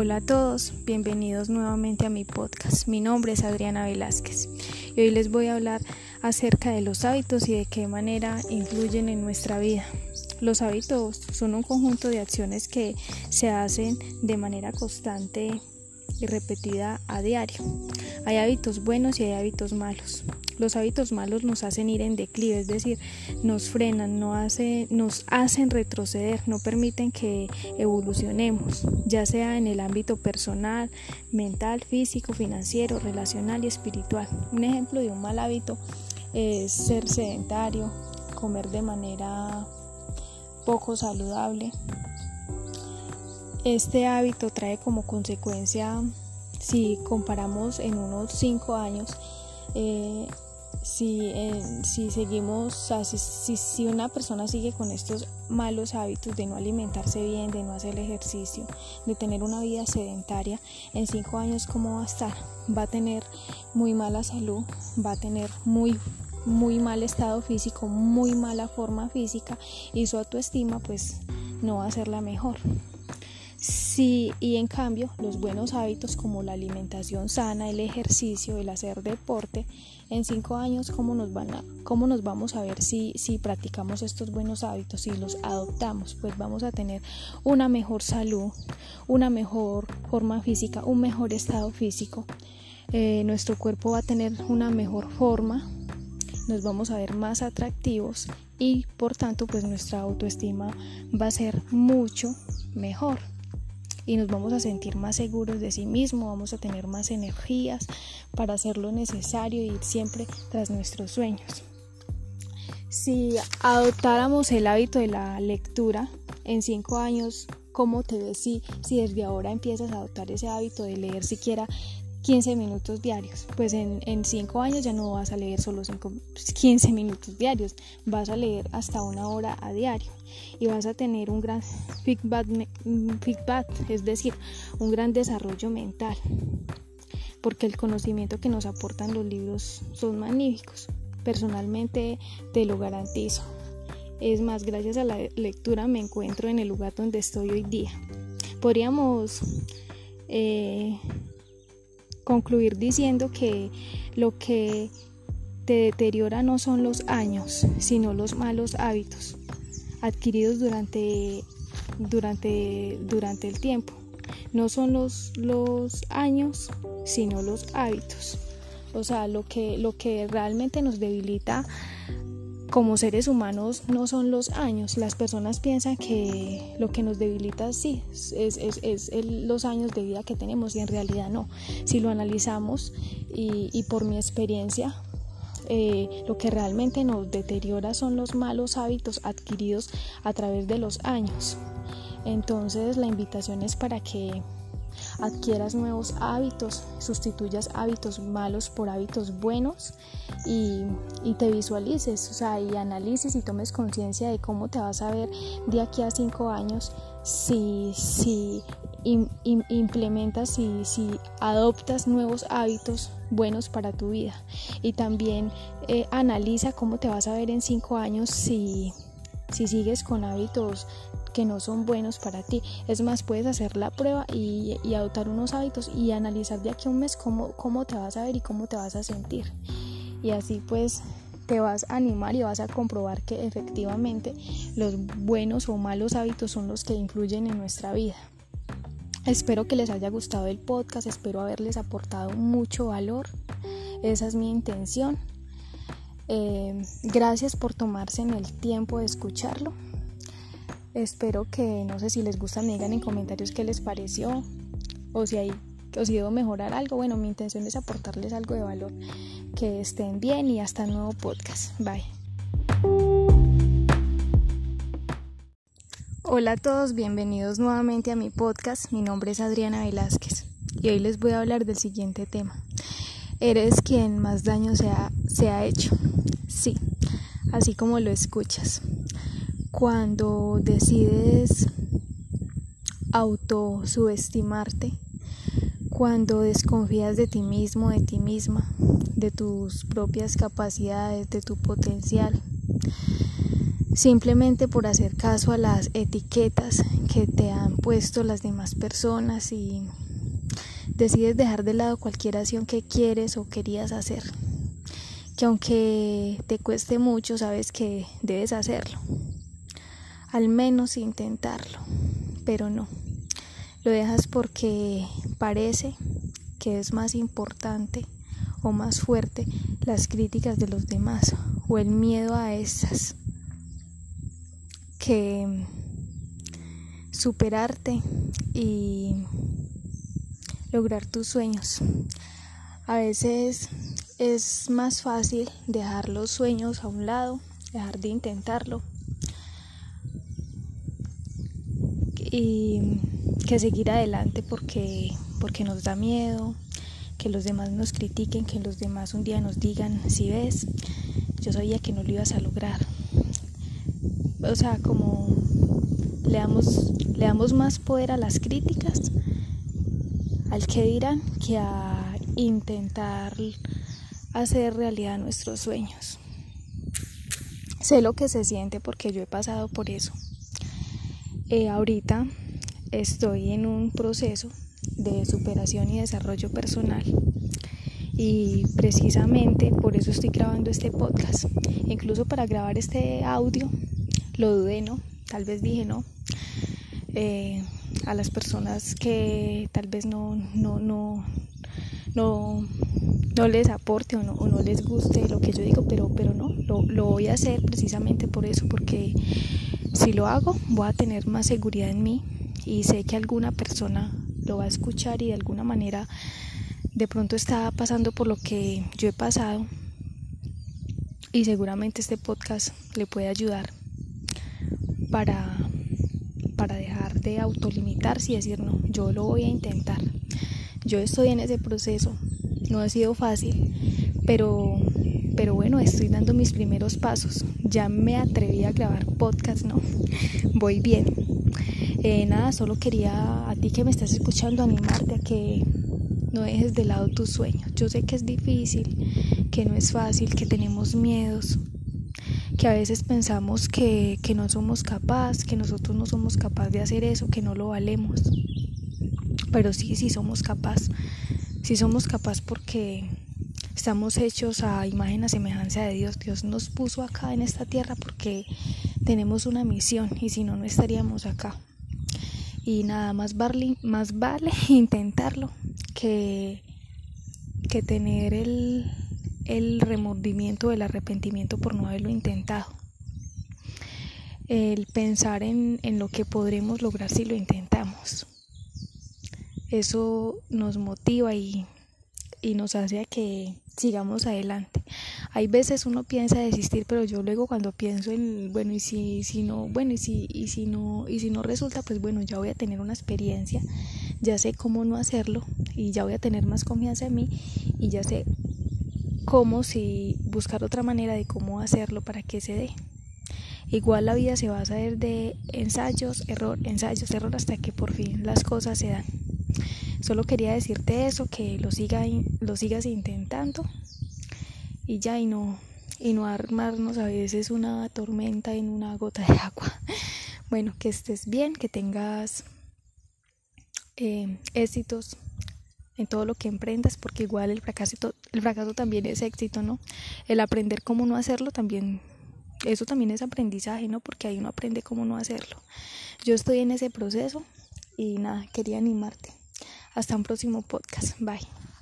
Hola a todos, bienvenidos nuevamente a mi podcast. Mi nombre es Adriana Velázquez y hoy les voy a hablar acerca de los hábitos y de qué manera influyen en nuestra vida. Los hábitos son un conjunto de acciones que se hacen de manera constante y repetida a diario. Hay hábitos buenos y hay hábitos malos. Los hábitos malos nos hacen ir en declive, es decir, nos frenan, nos hacen retroceder, no permiten que evolucionemos, ya sea en el ámbito personal, mental, físico, financiero, relacional y espiritual. Un ejemplo de un mal hábito es ser sedentario, comer de manera poco saludable. Este hábito trae como consecuencia, si comparamos en unos 5 años, si seguimos, si una persona sigue con estos malos hábitos de no alimentarse bien, de no hacer ejercicio, de tener una vida sedentaria, en 5 años ¿cómo va a estar? Va a tener muy mala salud, va a tener muy mal estado físico, muy mala forma física y su autoestima pues no va a ser la mejor. Sí, y en cambio los buenos hábitos como la alimentación sana, el ejercicio, el hacer deporte, en 5 años ¿cómo nos vamos a ver si practicamos estos buenos hábitos, si los adoptamos? Pues vamos a tener una mejor salud, una mejor forma física, un mejor estado físico, nuestro cuerpo va a tener una mejor forma, nos vamos a ver más atractivos y por tanto pues nuestra autoestima va a ser mucho mejor. Y nos vamos a sentir más seguros de sí mismos, vamos a tener más energías para hacer lo necesario e ir siempre tras nuestros sueños. Si adoptáramos el hábito de la lectura, en 5 años, ¿cómo te ves si desde ahora empiezas a adoptar ese hábito de leer siquiera 15 minutos diarios? Pues en 5 años ya no vas a leer solo 15 minutos diarios, vas a leer hasta 1 hora a diario y vas a tener un gran feedback, es decir, un gran desarrollo mental, porque el conocimiento que nos aportan los libros son magníficos. Personalmente te lo garantizo. Es más, gracias a la lectura me encuentro en el lugar donde estoy hoy día. Podríamos concluir diciendo que lo que te deteriora no son los años, sino los malos hábitos adquiridos durante el tiempo. No son los años, sino los hábitos. O sea, lo que realmente nos debilita como seres humanos no son los años. Las personas piensan que lo que nos debilita sí es los años de vida que tenemos y en realidad no. Si lo analizamos y por mi experiencia, lo que realmente nos deteriora son los malos hábitos adquiridos a través de los años. Entonces la invitación es para que adquieras nuevos hábitos, sustituyas hábitos malos por hábitos buenos y te visualices, o sea, y analices y tomes conciencia de cómo te vas a ver de aquí a 5 años si implementas, si adoptas nuevos hábitos buenos para tu vida. Y también analiza cómo te vas a ver en 5 años si sigues con hábitos que no son buenos para ti. Es más, puedes hacer la prueba y adoptar unos hábitos y analizar de aquí a un mes cómo te vas a ver y cómo te vas a sentir. Y así pues te vas a animar y vas a comprobar que efectivamente los buenos o malos hábitos son los que influyen en nuestra vida. Espero que les haya gustado el podcast, espero haberles aportado mucho valor. Esa es mi intención. Gracias por tomarse en el tiempo de escucharlo. Espero que, no sé si les gusta, me digan en comentarios qué les pareció o si debo mejorar algo. Bueno, mi intención es aportarles algo de valor. Que estén bien y hasta el nuevo podcast. Bye. Hola a todos, bienvenidos nuevamente a mi podcast. Mi nombre es Adriana Velázquez y hoy les voy a hablar del siguiente tema. ¿Eres quien más daño se ha hecho? Sí, así como lo escuchas. Cuando decides autosubestimarte, cuando desconfías de ti mismo, de ti misma, de tus propias capacidades, de tu potencial, simplemente por hacer caso a las etiquetas que te han puesto las demás personas y decides dejar de lado cualquier acción que quieres o querías hacer, que aunque te cueste mucho sabes que debes hacerlo, al menos intentarlo, pero no, lo dejas porque parece que es más importante o más fuerte las críticas de los demás o el miedo a esas que superarte y lograr tus sueños. A veces es más fácil dejar los sueños a un lado, dejar de intentarlo y que seguir adelante porque nos da miedo que los demás nos critiquen, que los demás un día nos digan, si ves, yo sabía que no lo ibas a lograr. O sea, como le damos más poder a las críticas, al que dirán, que a intentar hacer realidad nuestros sueños. Sé lo que se siente porque yo he pasado por eso. Ahorita estoy en un proceso de superación y desarrollo personal y precisamente por eso estoy grabando este podcast. Incluso para grabar este audio lo dudé, ¿no? Tal vez dije no. A las personas que tal vez no les aporte o no les guste lo que yo digo, pero no, lo voy a hacer precisamente por eso, porque si lo hago voy a tener más seguridad en mí y sé que alguna persona lo va a escuchar y de alguna manera de pronto está pasando por lo que yo he pasado y seguramente este podcast le puede ayudar para dejar de autolimitarse y decir no, yo lo voy a intentar. Yo estoy en ese proceso, no ha sido fácil, pero bueno, estoy dando mis primeros pasos. Ya me atreví a grabar podcast, ¿no? Voy bien. Nada, solo quería a ti que me estás escuchando animarte a que no dejes de lado tus sueños. Yo sé que es difícil, que no es fácil, que tenemos miedos, que a veces pensamos que no somos capaces, que nosotros no somos capaces de hacer eso, que no lo valemos. Pero sí somos capaces. Sí somos capaces porque estamos hechos a imagen, a semejanza de Dios. Dios nos puso acá en esta tierra porque tenemos una misión y si no, no estaríamos acá. Y nada más vale intentarlo que tener el remordimiento, el arrepentimiento por no haberlo intentado. El pensar en lo que podremos lograr si lo intentamos. Eso nos motiva y nos hace a que sigamos adelante. Hay veces uno piensa desistir, pero yo luego cuando pienso en y si no resulta, pues bueno, ya voy a tener una experiencia, ya sé cómo no hacerlo y ya voy a tener más confianza en mí y ya sé cómo buscar otra manera de cómo hacerlo para que se dé. Igual la vida se va a hacer de ensayos, error hasta que por fin las cosas se dan. Solo quería decirte eso, que lo sigas intentando y ya, y no armarnos a veces una tormenta en una gota de agua. Bueno, que estés bien, que tengas éxitos en todo lo que emprendas, porque igual el fracaso también es éxito, ¿no? El aprender cómo no hacerlo también, eso también es aprendizaje, ¿no? Porque ahí uno aprende cómo no hacerlo. Yo estoy en ese proceso y nada, quería animarte. Hasta un próximo podcast. Bye.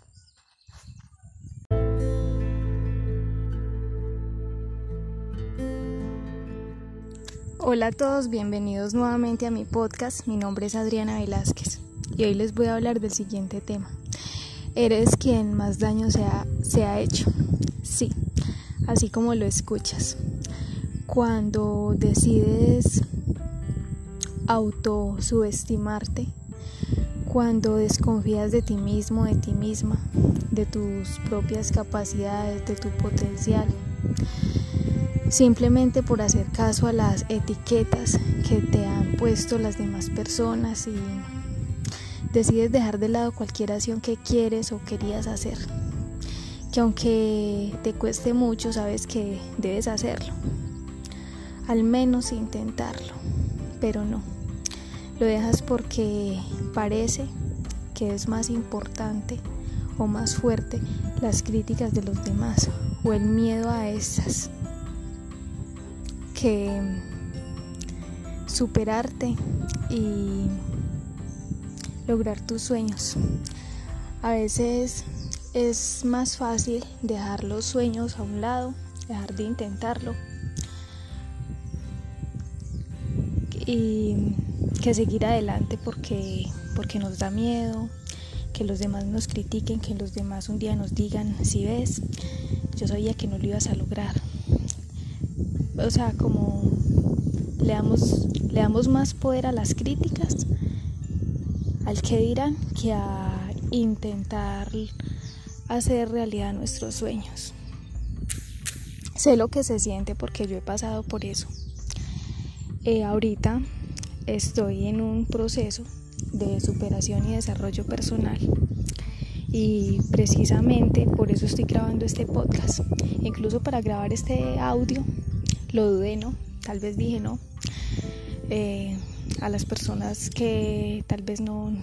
Hola a todos, bienvenidos nuevamente a mi podcast. Mi nombre es Adriana Velázquez y hoy les voy a hablar del siguiente tema. ¿Eres quien más daño se ha hecho? Sí, así como lo escuchas. Cuando decides autosubestimarte, cuando desconfías de ti mismo, de ti misma, de tus propias capacidades, de tu potencial, simplemente por hacer caso a las etiquetas que te han puesto las demás personas y decides dejar de lado cualquier acción que quieres o querías hacer, que aunque te cueste mucho, sabes que debes hacerlo, al menos intentarlo, pero no. Lo dejas porque parece que es más importante o más fuerte las críticas de los demás o el miedo a esas que superarte y lograr tus sueños. A veces es más fácil dejar los sueños a un lado, dejar de intentarlo y que seguir adelante porque nos da miedo que los demás nos critiquen, que los demás un día nos digan, si ves, yo sabía que no lo ibas a lograr. O sea, como le damos más poder a las críticas, al que dirán, que a intentar hacer realidad nuestros sueños. Sé lo que se siente porque yo he pasado por eso. Ahorita estoy en un proceso de superación y desarrollo personal y precisamente por eso estoy grabando este podcast. Incluso para grabar este audio lo dudé, ¿no? Tal vez dije no. A las personas que tal vez no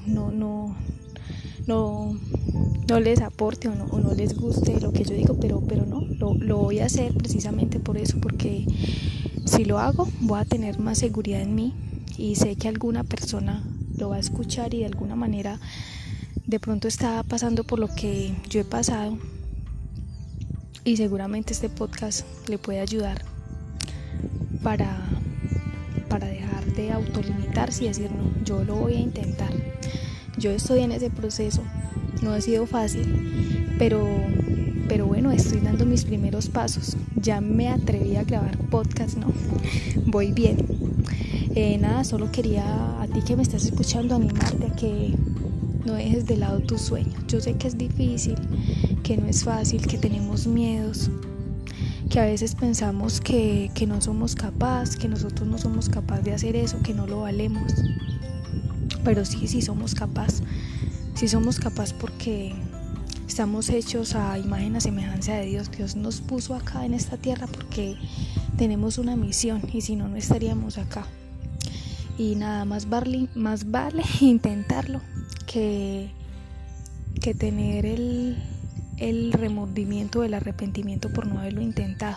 les aporte o no les guste lo que yo digo, pero no, lo voy a hacer precisamente por eso, porque si lo hago voy a tener más seguridad en mí y sé que alguna persona lo va a escuchar y de alguna manera de pronto está pasando por lo que yo he pasado y seguramente este podcast le puede ayudar para dejar de autolimitarse y decir no, yo lo voy a intentar. Yo estoy en ese proceso, no ha sido fácil, pero bueno, estoy dando mis primeros pasos. Ya me atreví a grabar podcast, ¿no? Voy bien. Nada, solo quería a ti que me estás escuchando animarte a que no dejes de lado tus sueños. Yo sé que es difícil, que no es fácil, que tenemos miedos, que a veces pensamos que no somos capaces, que nosotros no somos capaces de hacer eso, que no lo valemos. Pero sí somos capaces. Sí somos capaces porque estamos hechos a imagen y semejanza de Dios. Dios nos puso acá en esta tierra porque tenemos una misión y si no, no estaríamos acá. Y nada más vale intentarlo que tener el remordimiento, el arrepentimiento por no haberlo intentado.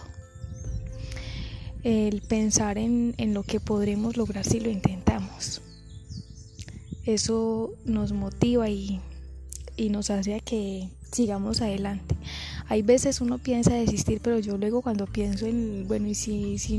El pensar en lo que podremos lograr si lo intentamos. Eso nos motiva y nos hace a que sigamos adelante. Hay veces uno piensa desistir, pero yo luego cuando pienso en y si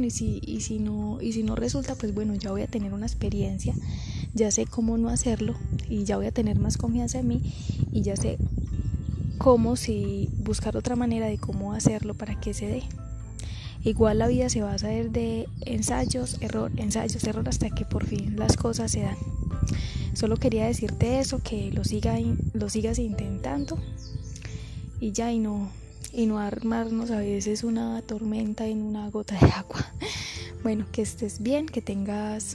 no resulta, pues bueno, ya voy a tener una experiencia, ya sé cómo no hacerlo y ya voy a tener más confianza en mí y ya sé cómo buscar otra manera de cómo hacerlo para que se dé. Igual la vida se va a hacer de ensayos, error hasta que por fin las cosas se dan. Solo quería decirte eso, que lo sigas intentando y ya, y no armarnos a veces una tormenta en una gota de agua. Bueno, que estés bien, que tengas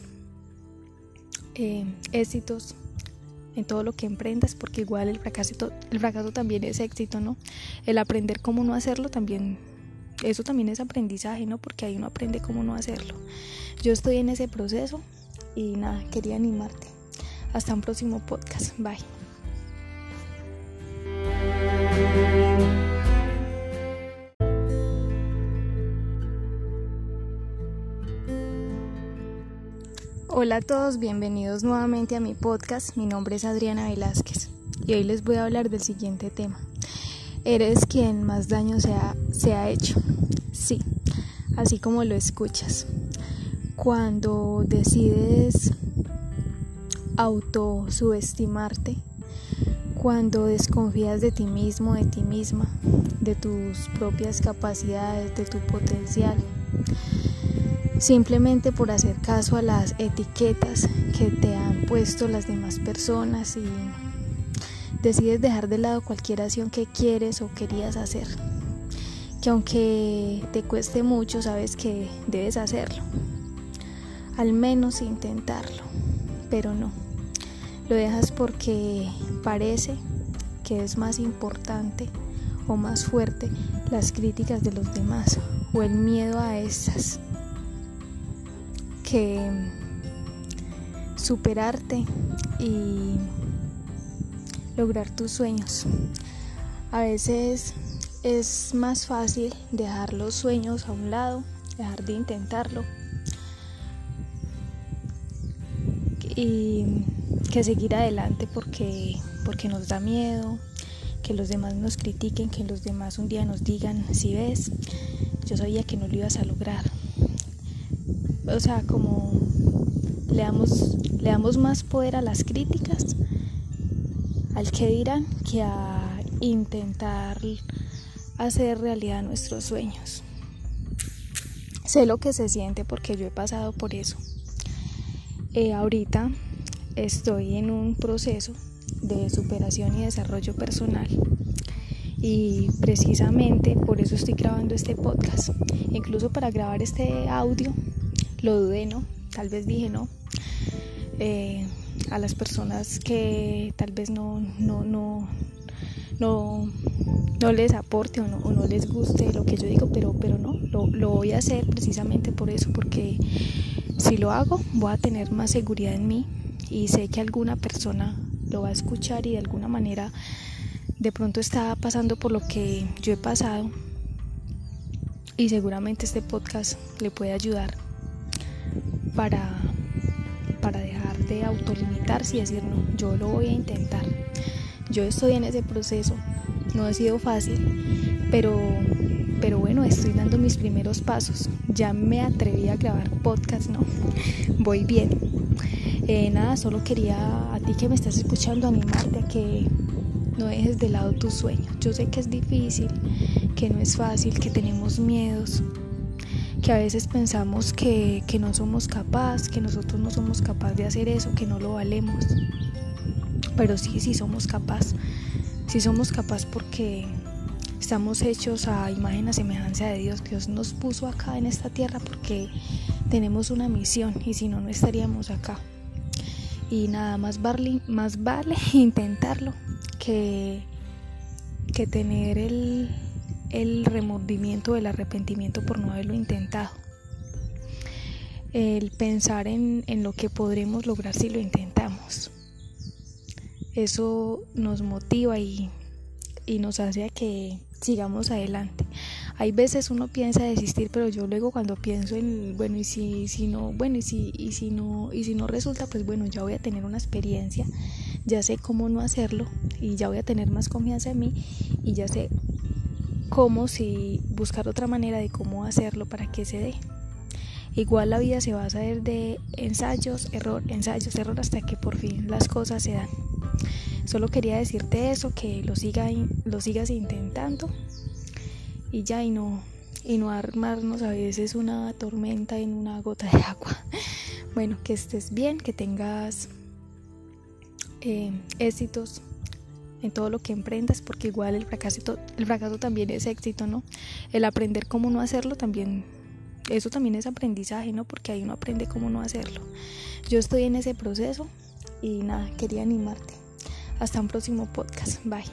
éxitos en todo lo que emprendas, porque igual el fracaso también es éxito, ¿no? El aprender cómo no hacerlo también, eso también es aprendizaje, ¿no? Porque ahí uno aprende cómo no hacerlo. Yo estoy en ese proceso y nada, quería animarte. Hasta un próximo podcast. Bye. Hola a todos, bienvenidos nuevamente a mi podcast. Mi nombre es Adriana Velázquez y hoy les voy a hablar del siguiente tema. ¿Eres quien más daño se ha hecho? Sí, así como lo escuchas. Cuando decides autosubestimarte, cuando desconfías de ti mismo, de ti misma, de tus propias capacidades, de tu potencial, simplemente por hacer caso a las etiquetas que te han puesto las demás personas y decides dejar de lado cualquier acción que quieres o querías hacer, que aunque te cueste mucho, sabes que debes hacerlo, al menos intentarlo, pero no. Lo dejas porque parece que es más importante o más fuerte las críticas de los demás o el miedo a esas que superarte y lograr tus sueños. A veces es más fácil dejar los sueños a un lado, dejar de intentarlo y que seguir adelante porque nos da miedo que los demás nos critiquen, que los demás un día nos digan, si ves, yo sabía que no lo ibas a lograr. O sea, como le damos más poder a las críticas, al que dirán, que a intentar hacer realidad nuestros sueños. Sé lo que se siente porque yo he pasado por eso. Ahorita estoy en un proceso de superación y desarrollo personal y precisamente por eso estoy grabando este podcast. Incluso para grabar este audio lo dudé, ¿no? Tal vez dije no. A las personas que tal vez no les aporte o no les guste lo que yo digo, pero no, lo voy a hacer precisamente por eso, porque si lo hago voy a tener más seguridad en mí y sé que alguna persona lo va a escuchar y de alguna manera de pronto está pasando por lo que yo he pasado y seguramente este podcast le puede ayudar para dejar de autolimitarse y decir no, yo lo voy a intentar. Yo estoy en ese proceso, no ha sido fácil, pero bueno, estoy dando mis primeros pasos. Ya me atreví a grabar podcast, ¿no? Voy bien. Nada, solo quería a ti que me estás escuchando animarte a que no dejes de lado tus sueños. Yo sé que es difícil, que no es fácil, que tenemos miedos, que a veces pensamos que no somos capaces, que nosotros no somos capaces de hacer eso, que no lo valemos. Pero sí somos capaces. Sí somos capaces porque estamos hechos a imagen, a semejanza de Dios. Dios nos puso acá en esta tierra porque tenemos una misión y si no, no estaríamos acá. Y nada más vale intentarlo que tener el remordimiento, el arrepentimiento por no haberlo intentado. El pensar en lo que podremos lograr si lo intentamos. Eso nos motiva y nos hace a que sigamos adelante. Hay veces uno piensa desistir, pero yo luego cuando pienso en bueno, y si no resulta, pues bueno, ya voy a tener una experiencia, ya sé cómo no hacerlo y ya voy a tener más confianza en mí y ya sé cómo buscar otra manera de cómo hacerlo para que se dé. Igual la vida se va a hacer de ensayos, error hasta que por fin las cosas se dan. Solo quería decirte eso, que lo sigas intentando y ya, y no armarnos a veces una tormenta en una gota de agua. Bueno, que estés bien, que tengas éxitos en todo lo que emprendas, porque igual el fracaso también es éxito, ¿no? El aprender cómo no hacerlo también, eso también es aprendizaje, ¿no? Porque ahí uno aprende cómo no hacerlo. Yo estoy en ese proceso y nada, quería animarte. Hasta un próximo podcast. Bye.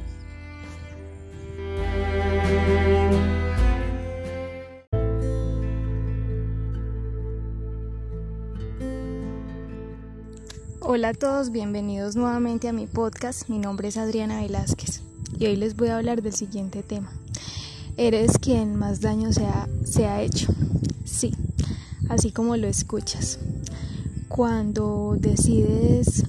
Hola a todos, bienvenidos nuevamente a mi podcast. Mi nombre es Adriana Velázquez y hoy les voy a hablar del siguiente tema. ¿Eres quien más daño se ha hecho? Sí, así como lo escuchas. Cuando decides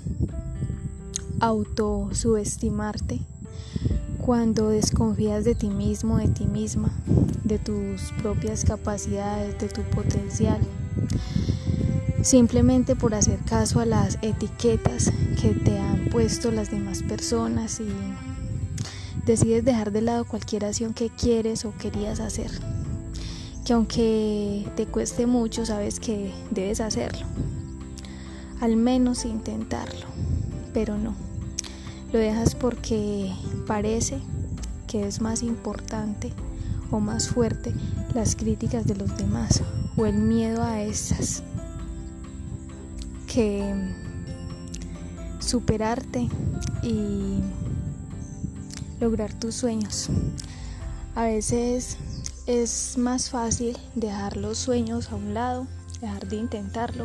autosubestimarte, cuando desconfías de ti mismo, de ti misma, de tus propias capacidades, de tu potencial, simplemente por hacer caso a las etiquetas que te han puesto las demás personas y decides dejar de lado cualquier acción que quieres o querías hacer, que aunque te cueste mucho, sabes que debes hacerlo, al menos intentarlo, pero no, lo dejas porque parece que es más importante o más fuerte las críticas de los demás o el miedo a esas que superarte y lograr tus sueños. A veces es más fácil dejar los sueños a un lado, dejar de intentarlo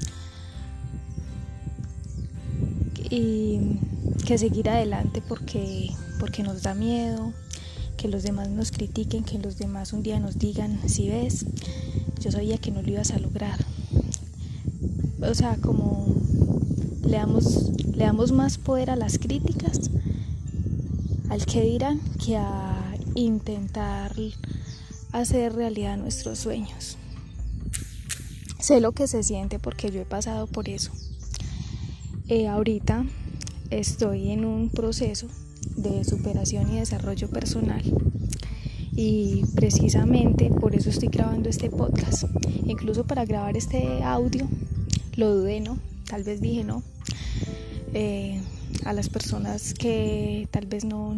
y que seguir adelante porque nos da miedo que los demás nos critiquen, que los demás un día nos digan, si ves, yo sabía que no lo ibas a lograr. O sea, como le damos más poder a las críticas, al que dirán, que a intentar hacer realidad nuestros sueños. Sé lo que se siente porque yo he pasado por eso. Ahorita estoy en un proceso de superación y desarrollo personal y precisamente por eso estoy grabando este podcast. Incluso para grabar este audio lo dudé, ¿no? Tal vez dije no. A las personas que tal vez no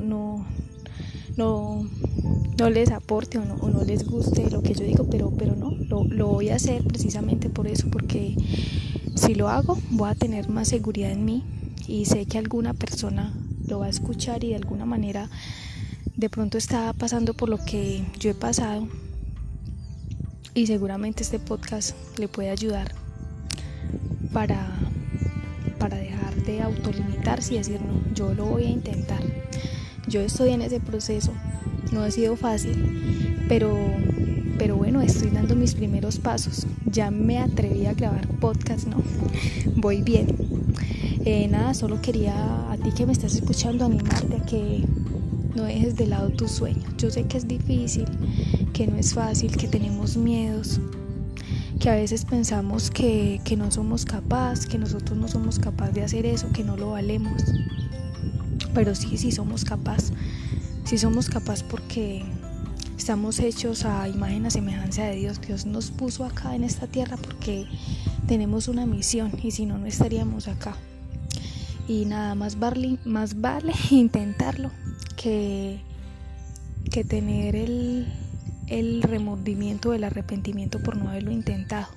les aporte o no les guste lo que yo digo, pero no, lo voy a hacer precisamente por eso, porque si lo hago voy a tener más seguridad en mí y sé que alguna persona lo va a escuchar y de alguna manera de pronto está pasando por lo que yo he pasado y seguramente este podcast le puede ayudar para dejar de autolimitarse y decir no, yo lo voy a intentar. Yo estoy en ese proceso, no ha sido fácil, pero bueno, estoy dando mis primeros pasos. Ya me atreví a grabar podcast, ¿no? Voy bien. Nada, solo quería a ti que me estás escuchando animarte a que no dejes de lado tus sueños. Yo sé que es difícil, que no es fácil, que tenemos miedos, que a veces pensamos que no somos capaces, que nosotros no somos capaces de hacer eso, que no lo valemos. Pero sí somos capaces. Sí somos capaces porque estamos hechos a imagen, a semejanza de Dios. Dios nos puso acá en esta tierra porque tenemos una misión y si no, no estaríamos acá. Y nada más vale intentarlo que tener el remordimiento, el arrepentimiento por no haberlo intentado.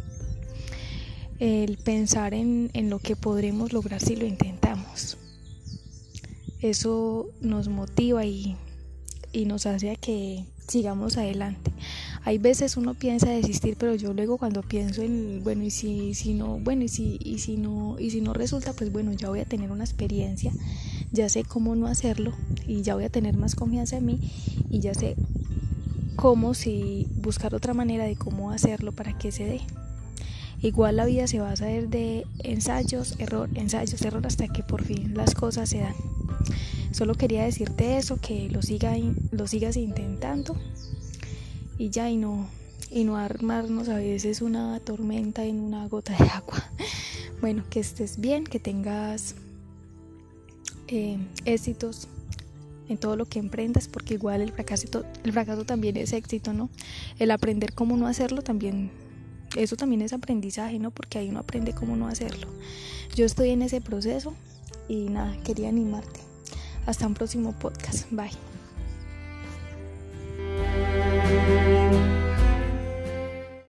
El pensar en lo que podremos lograr si lo intentamos. Eso nos motiva y nos hace a que sigamos adelante. Hay veces uno piensa desistir, pero yo luego cuando pienso en y si no resulta, pues bueno, ya voy a tener una experiencia, ya sé cómo no hacerlo y ya voy a tener más confianza en mí y ya sé cómo buscar otra manera de cómo hacerlo para que se dé. Igual la vida se va a hacer de ensayos, error hasta que por fin las cosas se dan. Solo quería decirte eso, que lo sigas intentando y ya, y no armarnos a veces una tormenta en una gota de agua. Bueno, que estés bien, que tengas éxitos en todo lo que emprendas, porque igual el fracaso también es éxito, ¿no? El aprender cómo no hacerlo también, eso también es aprendizaje, ¿no? Porque ahí uno aprende cómo no hacerlo. Yo estoy en ese proceso y nada, quería animarte. Hasta un próximo podcast. Bye.